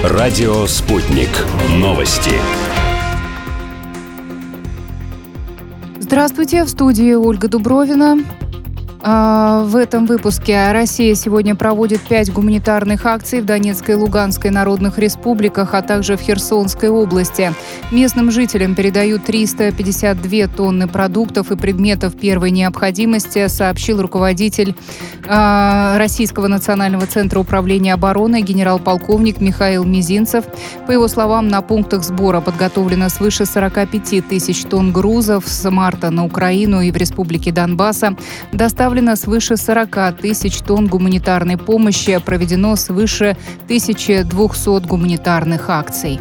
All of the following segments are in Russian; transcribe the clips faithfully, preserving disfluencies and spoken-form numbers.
Радио «Спутник». Новости. Здравствуйте, в студии Ольга Дубровина. В этом выпуске Россия сегодня проводит пять гуманитарных акций в Донецкой и Луганской народных республиках, а также в Херсонской области. Местным жителям передают триста пятьдесят две тонны продуктов и предметов первой необходимости, сообщил руководитель Российского национального центра управления обороной генерал-полковник Михаил Мизинцев. По его словам, на пунктах сбора подготовлено свыше сорок пять тысяч тонн грузов с марта на Украину и в Республике Донбасса. Доставлено свыше сорок тысяч тонн гуманитарной помощи, проведено свыше тысячи двухсот гуманитарных акций.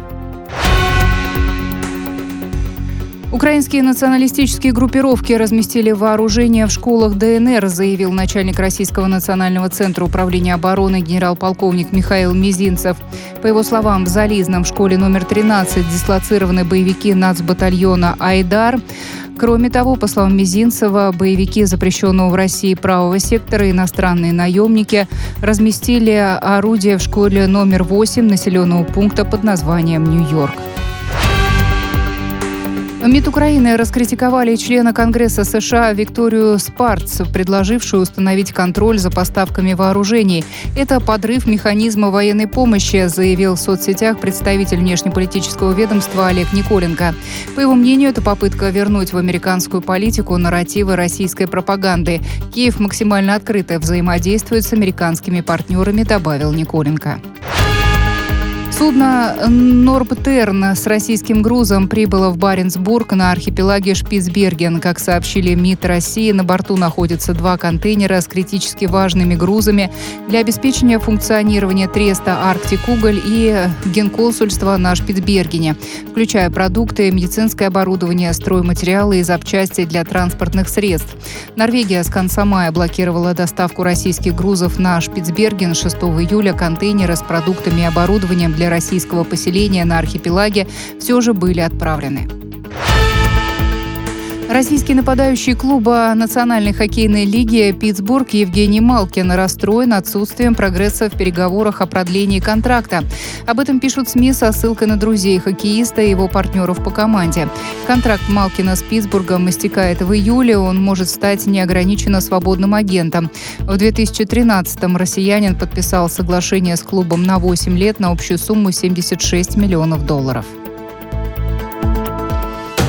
Украинские националистические группировки разместили вооружение в школах ДНР, заявил начальник Российского национального центра управления обороны генерал-полковник Михаил Мизинцев. По его словам, в Зализном в школе номер тринадцать дислоцированы боевики нацбатальона «Айдар». Кроме того, по словам Мизинцева, боевики запрещенного в России правого сектора и иностранные наемники разместили орудия в школе номер восемь населенного пункта под названием Нью-Йорк. МИД Украины раскритиковали члена Конгресса США Викторию Спартс, предложившую установить контроль за поставками вооружений. Это подрыв механизма военной помощи, заявил в соцсетях представитель внешнеполитического ведомства Олег Николенко. По его мнению, это попытка вернуть в американскую политику нарративы российской пропаганды. Киев максимально открыто взаимодействует с американскими партнерами, добавил Николенко. Судно «Норбтерн» с российским грузом прибыло в Баренцбург на архипелаге Шпицберген. Как сообщили МИД России, на борту находятся два контейнера с критически важными грузами для обеспечения функционирования треста «Арктик-Уголь» и генконсульства на Шпицбергене, включая продукты, медицинское оборудование, стройматериалы и запчасти для транспортных средств. Норвегия с конца мая блокировала доставку российских грузов на Шпицберген. шестого июля контейнеры с продуктами и оборудованием для российского поселения на архипелаге все же были отправлены. Российский нападающий клуба Национальной хоккейной лиги «Питтсбург» Евгений Малкин расстроен отсутствием прогресса в переговорах о продлении контракта. Об этом пишут СМИ со ссылкой на друзей хоккеиста и его партнеров по команде. Контракт Малкина с Питтсбургом истекает в июле, он может стать неограниченно свободным агентом. В две тысячи тринадцатом россиянин подписал соглашение с клубом на восемь лет на общую сумму семьдесят шесть миллионов долларов.